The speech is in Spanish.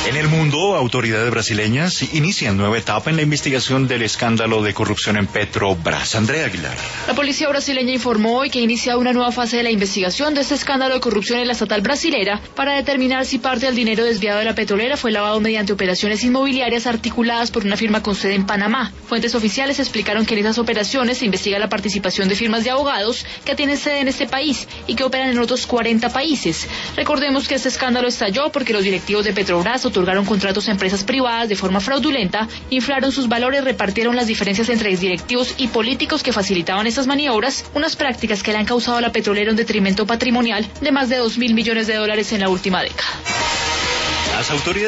En el mundo, autoridades brasileñas inician nueva etapa en la investigación del escándalo de corrupción en Petrobras. Andrea Aguilar. La policía brasileña informó hoy que ha iniciado una nueva fase de la investigación de este escándalo de corrupción en la estatal brasilera para determinar si parte del dinero desviado de la petrolera fue lavado mediante operaciones inmobiliarias articuladas por una firma con sede en Panamá. Fuentes oficiales explicaron que en esas operaciones se investiga la participación de firmas de abogados que tienen sede en este país y que operan en otros 40 países. Recordemos que este escándalo estalló porque los directivos de Petrobras otorgaron contratos a empresas privadas de forma fraudulenta, inflaron sus valores, repartieron las diferencias entre exdirectivos y políticos que facilitaban estas maniobras, unas prácticas que le han causado a la petrolera un detrimento patrimonial de más de $2.000 millones en la última década. Las autoridades